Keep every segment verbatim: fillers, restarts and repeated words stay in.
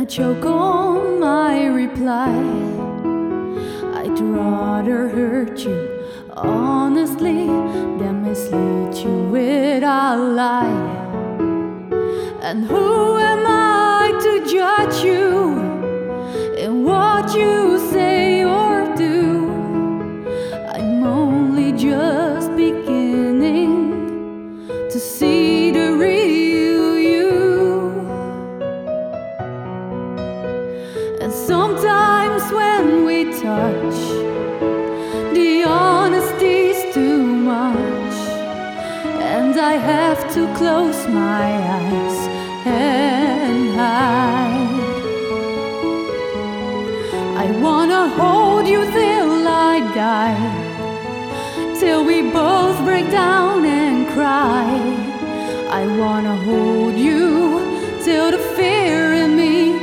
I choke on my reply. I'd rather hurt you honestly than mislead you with a lie. And who am I to judge you in what you say or do? I'm only just beginning to see the real you. And sometimes when we touch, the honesty's too much, and I have to close my eyes and hide. I wanna hold you till I die, till we both break down and cry. I wanna hold you till the fear in me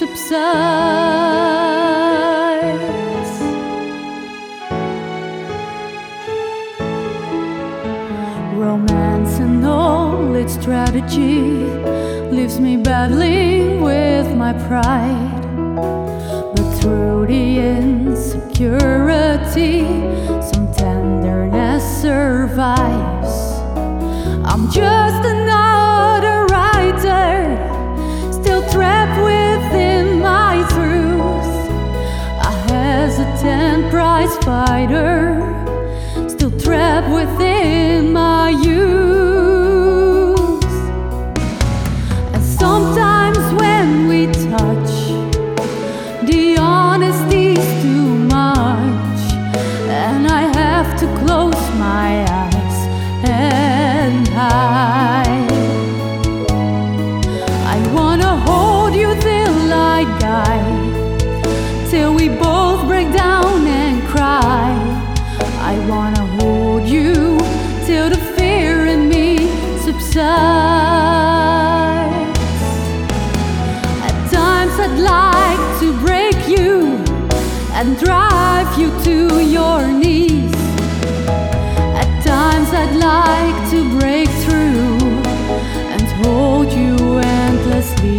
subsides. Romance and all its strategy leaves me battling with my pride. But through the insecurity, some tenderness survives. I'm just another writer, still trapped within my truth. A hesitant prize fighter, still trapped within my youth. And sometimes when we touch, the honesty's too much, and I have to close my eyes and hide. I wanna hold you till I die, till we both break down and cry. I wanna hold you till the fear in me subsides. At times I'd like to break you and drive you to your knees. At times I'd like to break through and hold you endlessly.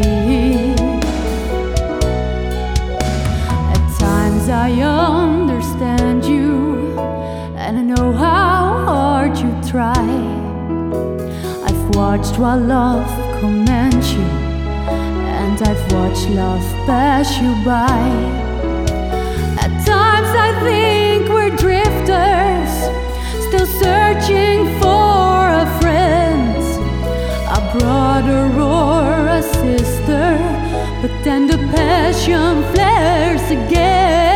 At times I understand you, and I know how hard you try. I've watched while love commands you, and I've watched love pass you by. At times I think we're drifters, still searching for a friend, a brother or a sister. But then the passion flares again.